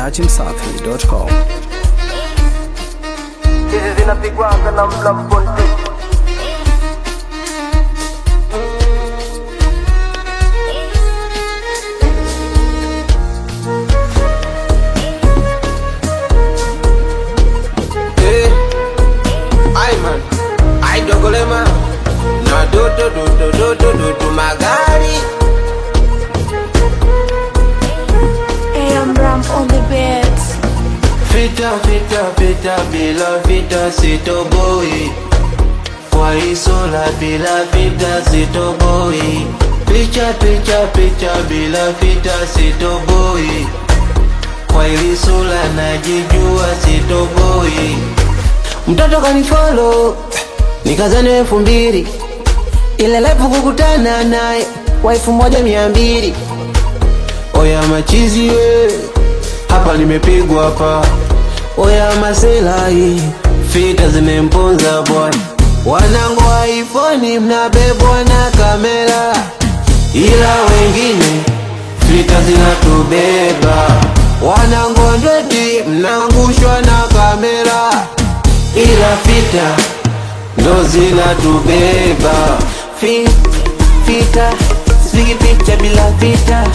dachimsafi.com. Hizi zinapigwa na mlamponte. Dogolema na do magari. Hey, I'm Ram on the beats. Fita bila fita sitoboi. Kwa isola bila fita sitoboi. Picha bila fita sitoboi. Kwa isola najijua sitoboi. Mtoto kanifollow nikazane 2000, ile live kukutana naye wa 1200. Oya machizi we, hapa nimepigwa hapa. Oya masela hii, fita zimemponza bwana. Wanangu wa iPhone mnabebwa na kamera, ila wengine fita zinatubeba. Wanangu ndeti mnaangushwa na kamera, ila fita ndo zinatubeba. Fita, sipigi picha bila fita.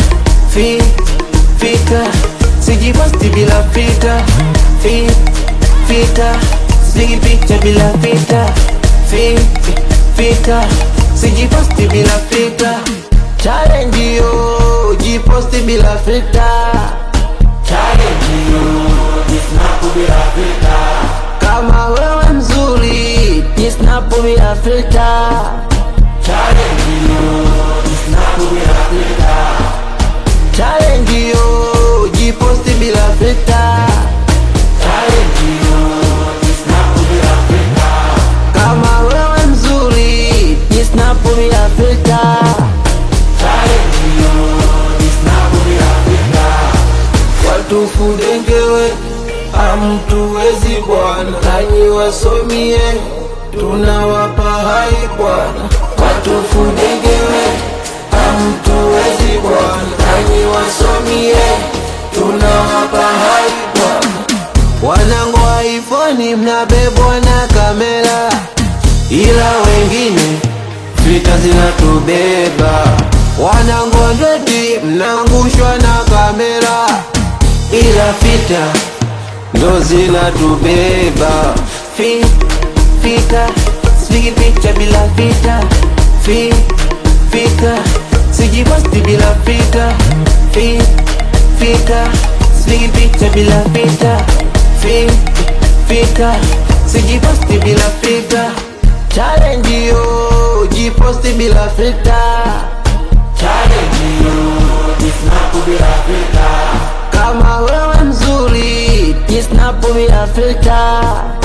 Fita, sijiposti bila fita. Fita, sipigi picha bila fita. Fita, sijiposti bila fita. Challenge yo, jiposti bila fita. Challenge yo, jisnapu bila fita. Kama wewe mzuri, jisnapu bila fita. Challenge yo, jisnapu bila fita. Challenge yo, jiposti bila fita. Challenge yo, jisnapu bila fita. Kama wewe mzuri, jisnapu bila fita. Challenge yo, jisnapu bila fita. Watu fudengewe hamtuwezi bwana, nanyi wasomie tunawapa hai bwana. Watu fudengewe hamtuwezi bwana, nanyi wasomie tunawapa hai bwana. Wanangu wa iPhone mnabebwa na kamera, ila wengine fita zinatubeba. Wanangu ndeti mnaangushwa na kamera, ila fita ndo zinatubeba. Fita, sipigi picha bila fita. Fita, sijiposti bila fita. Fita, sipigi picha bila fita. Fita, sijiposti bila fita. Challenge yo, jiposti bila fita. Challenge yo, jisnapu bila fita. Kama wewe mzuri, jisnapu bila fita.